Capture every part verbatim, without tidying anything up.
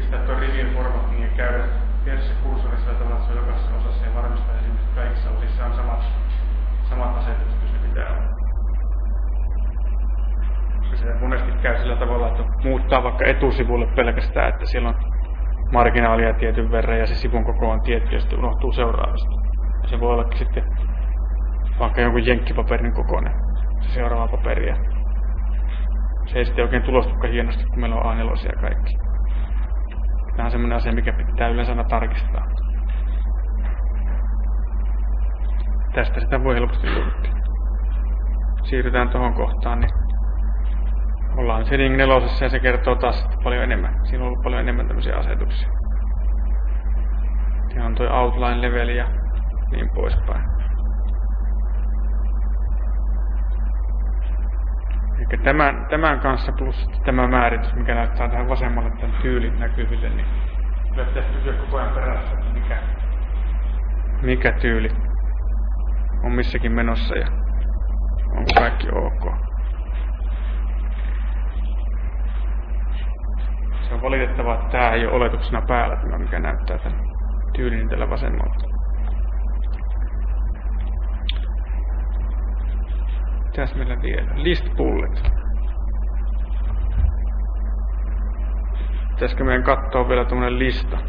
pistää tuon rivin formattiin ja käydä tehdä se kursori sillä tavalla, että se on jokaisessa osassa ja varmistaa esimerkiksi, että kaikissa osissa on samat, samat asetukset, jos ne pitää olla. Se monesti käy sillä tavalla, että muuttaa vaikka etusivulle pelkästään, että siellä on marginaalia tietyn verran ja se sivun koko on tietty ja sitten unohtuu seuraavasta. Ja se voi ollakin sitten vaikka jonkun jenkkipaperin kokoinen, se seuraava paperi. Se ei sitten oikein tulostukaan hienosti, kun meillä on A neljä ja kaikki. Tämä on semmoinen asia, mikä pitää yleensä aina tarkistaa. Tästä sitä voi helposti luovuttaa. Siirrytään tuohon kohtaan, niin ollaan Shading nelosessa ja se kertoo taas paljon enemmän. Siinä on ollut paljon enemmän tämmöisiä asetuksia. Siinä on tuo outline level ja niin poispäin. Eli tämän, tämän kanssa plus tämä määritys, mikä näyttää tähän vasemmalle tämän tyylin näkyville, niin kyllä pitäisi kysyä koko ajan perässä, että mikä, mikä tyyli on missäkin menossa ja onko kaikki ok. Se on valitettavaa, että tämä ei ole oletuksena päällä tämä, mikä näyttää tämän tyylin tällä vasemmalta. Mitäs meillä vielä? List bullet. Pitäisikö meidän katsoa vielä tämmönen lista?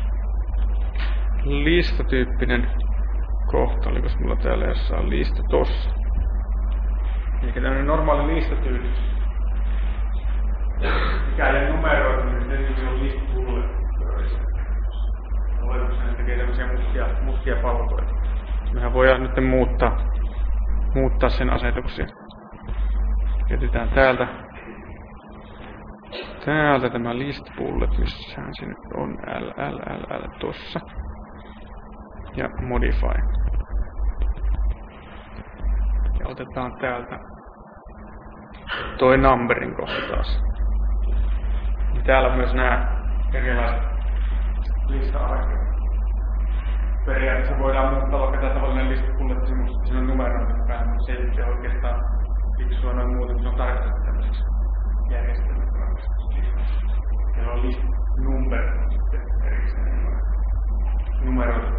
Listatyyppinen kohta, oliko mulla täällä jossain lista tossa? Eli tämmönen normaali listatyyli. Mikä ei numeroitu, niin se nimi on list bullet. Oletuksena tekee tämmöisiä mustia, mustia palkoja. Mehän voidaan nyt muuttaa, muuttaa sen asetuksia. Jätetään täältä. Täältä tämä list bullet, missähän se nyt on. L, L, L, L tossa. Ja modify. Ja otetaan täältä toi numberin kohta taas. Täällä on myös nämä erilaiset lista-arkeet. Periaatteessa voidaan muuttaa vaikka tämä tavallinen listapulletti semmoista, siinä on numerointi päällä, mutta se ei ole oikeastaan fiksua noin muuten, se on tarkoitettu tämmöiseksi järjestelmäksi. Siellä on list number sitten erikseen numeroitu.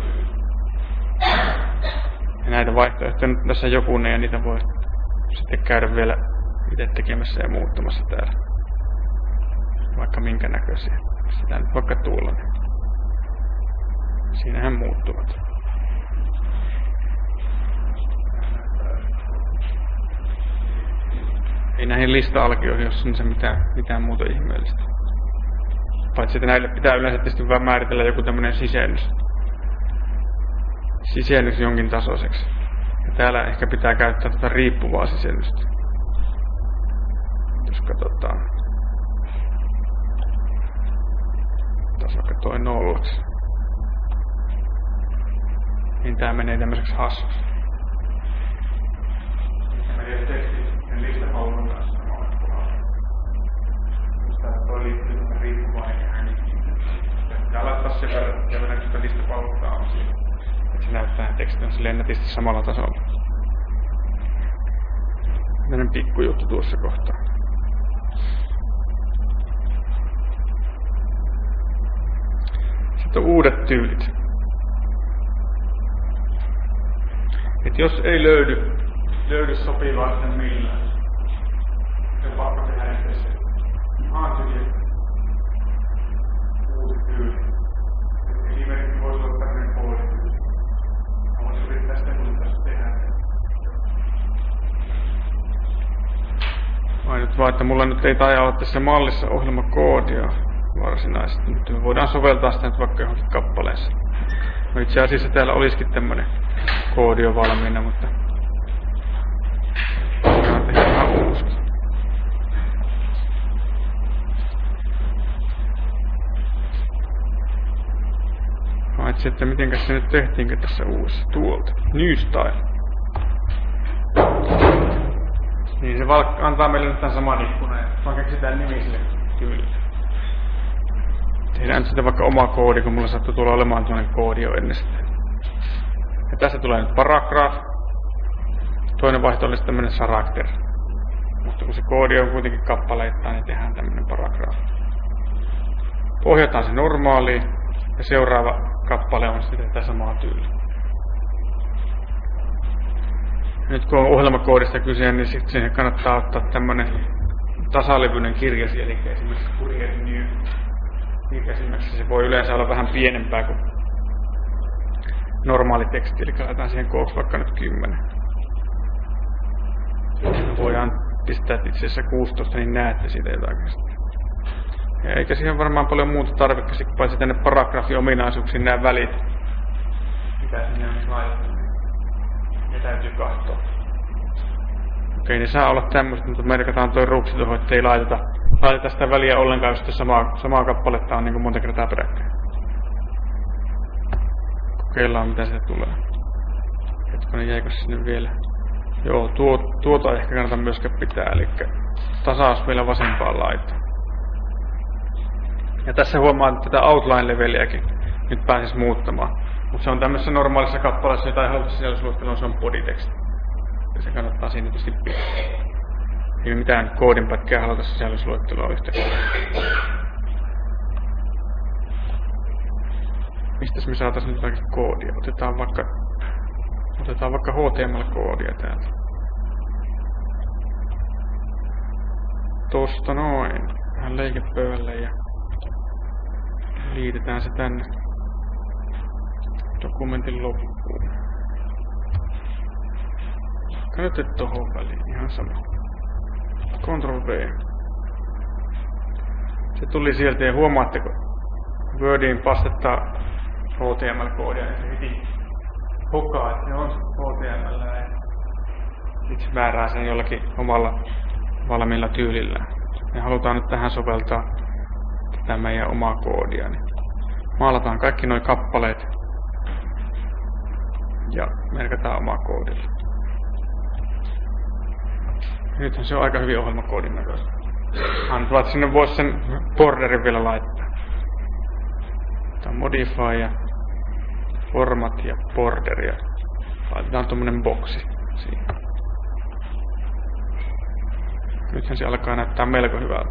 Ja näitä vaihtoehtoja nyt tässä jokunen ja niitä voi sitten käydä vielä itse tekemässä ja muuttamassa täällä. Vaikka minkä näköisiä. Sitä nyt vaikka tuolla. Siinähän muuttuvat. Ei näihin lista-alkioihin, jos on se mitään, mitään muuta ihmeellistä. Paitsi että näille pitää yleensä tietysti vaan määritellä joku tämmönen sisennys. Sisennys jonkin tasoiseksi. Ja täällä ehkä pitää käyttää tätä riippuvaa sisennystä. Jos katsotaan. Tässä vaikka toi nollaksi. Niin tää menee tämmöiseksi hassuksi. Tämä menee teksti sen listapalvelun kanssa samalla kohdalla. Mistä toi liittyy tämmöinen riippuvainen ja ääni. Pitää laittaa sen verran, ja verran sitä listapalvelua on siinä. Että se näyttää tekstin silleen nätisti samalla tasolla. Tällainen pikkujuttu tuossa kohtaa. Sitten on uudet tyylit. Et jos ei löydy, löydy sopivaa sen millään, se on pakko tehdä yhteensä. Ihan tyhjä uusi tyyli. Esimerkiksi voisi olla tämmöinen koodityyli. Mä voisin yrittää sitä, mitä tässä tehdään. Ainut vaan, että mulla nyt ei taida olla tässä mallissa ohjelmakoodia varsinaisesti. Nyt me voidaan soveltaa sitä nyt vaikka johonkin kappaleeseen. No itse asiassa täällä olisikin tämmönen koodi jo valmiina, mutta voidaan tehdä ihan uusi. Paitsi, että mitenkäs se nyt tehtiinkö tässä uudessa tuolta. New Style. Niin se antaa meille nyt tämän saman ikkunan. Vaan keksitään nimi sille tyylille. Tehdään nyt sitten vaikka oma koodi, kun mulla sattuu tulla olemaan tuollainen koodi jo ennestään. Ja tässä tulee nyt paragraph. Toinen vaihto olisi tämmönen character. Mutta kun se koodi on kuitenkin kappaleittain, niin tehdään tämmönen paragraph. ohjataan se normaaliin ja seuraava kappale on sitten tätä samaa tyyliä. Nyt kun on ohjelmakoodista kyse, niin sitten siihen kannattaa ottaa tämmönen tasalevyinen kirjasi, eli esimerkiksi Courier New. Esimerkiksi se voi yleensä olla vähän pienempää kuin normaali teksti, eli laitetaan siihen kooksi vaikka nyt kymmenen. Voidaan pistää itse asiassa kuusitoista, niin näette siitä jotakin. Ja eikä siihen varmaan paljon muuta tarvitse, paitsi tänne paragrafiominaisuuksiin nämä välit. Mitä sinne on laitettu? Ne täytyy katsoa. Okei, ne saa olla tämmöiset, mutta merkataan toi ruksi tuohon, ettei laiteta, laiteta sitä väliä ollenkaan, jos sitä samaa, samaa kappaletta on niin kuin monta kertaa peräkkäin. Kokeillaan, mitä se tulee. Hetkonen, jäikö sinne vielä? Joo, tuo, tuota ehkä kannata myöskään pitää, eli tasaus vielä vasempaan laitaan. Ja tässä huomaa tätä outline-leveliäkin nyt pääsis muuttamaan. Mutta se on tämmöisessä normaalissa kappaleessa, jota ei haluta sisällysluetteloa, se on bodytext. Ja se kannattaa siinä tietysti pitää. Ei mitään koodinpätkää haluta sisällysluetteloa yhtäkkiä. Mistäs me saatais nyt jotakin koodia? Otetaan vaikka, otetaan vaikka H T M L-koodia täältä. Tosta noin. Vähän leikepöydälle ja liitetään se tänne dokumentin loppuun. Nyt tohon väliin, ihan sama. Control V. Se tuli sieltä ja huomaatteko, Wordiin pastettaa H T M L-koodia, niin se heti hokaa, että se on H T M L ja itse määrää sen jollakin omalla valmiilla tyylillä. Me halutaan nyt tähän soveltaa tätä meidän omaa koodia. Niin maalataan kaikki nuo kappaleet ja merkataan omaa koodilla. Nythän se on aika hyvin ohjelmakoodin näköistä. Antavat sinne voisi sen borderin vielä laittaa. Tämä modify ja format ja border ja laitetaan tommonen boksi siihen. Nythän se alkaa näyttää melko hyvältä.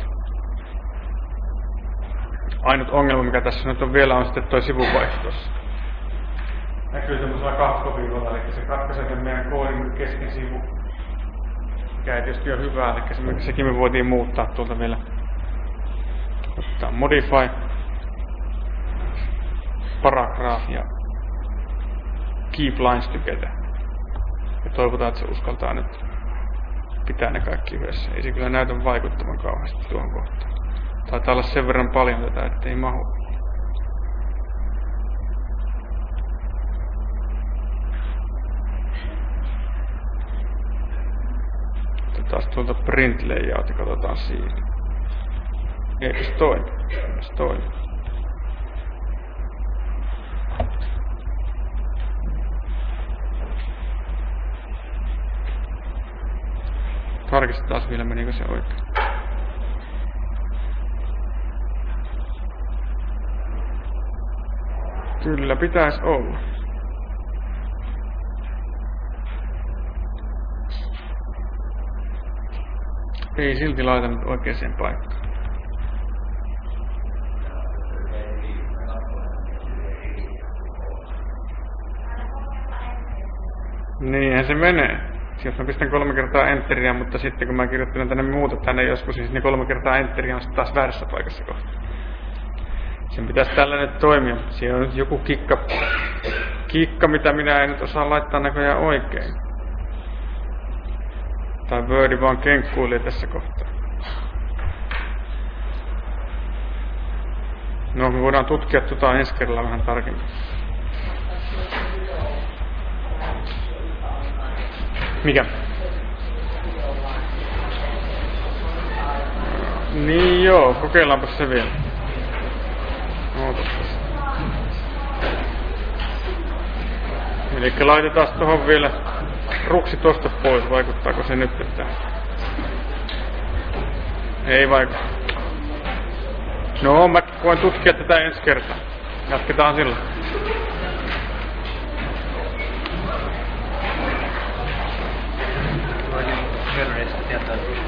Ainut ongelma mikä tässä nyt on vielä on sitten toi sivuvaihto tossa. Näkyy semmosella kakkoviivalla, eli se katkaisee meidän koodin kesken sivu. Mikä ei tietysti ole hyvää, eli sekin me voitiin muuttaa tuolta vielä. Ottaa modify, paragraph ja keep lines together. Ja toivotaan, että se uskaltaa nyt pitää ne kaikki yhdessä. Ei se kyllä näytä vaikuttavan kauheasti tuohon kohtaan. Taitaa olla sen verran paljon tätä, ettei mahu. Taas tuolta print layout ja katsotaan siitä. Eikös toimi? Eikös toimi? Tarkistetaan vielä, menikö se oikein. Kyllä pitäisi olla. Ei silti laita nyt oikeaan paikkaan. Niinhän se menee. Jos mä pistän kolme kertaa enteriä, mutta sitten kun mä kirjoittelen tänne muuta tänne joskus, niin kolme kertaa enteriä on sitten taas väärässä paikassa kohta. Sen pitäisi tällä nyt toimia. Siinä on nyt joku kikka, kikka mitä minä en nyt osaa laittaa näköjään oikein. Tai Wordi vaan kenkkuilee tässä kohtaa. No, me voidaan tutkia tuota ensi kerralla vähän tarkemmin. Mikä? Niin joo, kokeillaanpa se vielä. Ootas. Elikkä laitetaan tohon vielä ruksi tosta pois, vaikuttaako se nyt, että ei vaikuta. No, mä voin tutkia tätä ensi kertaa. Jatketaan sillä. Voin kerran tietää.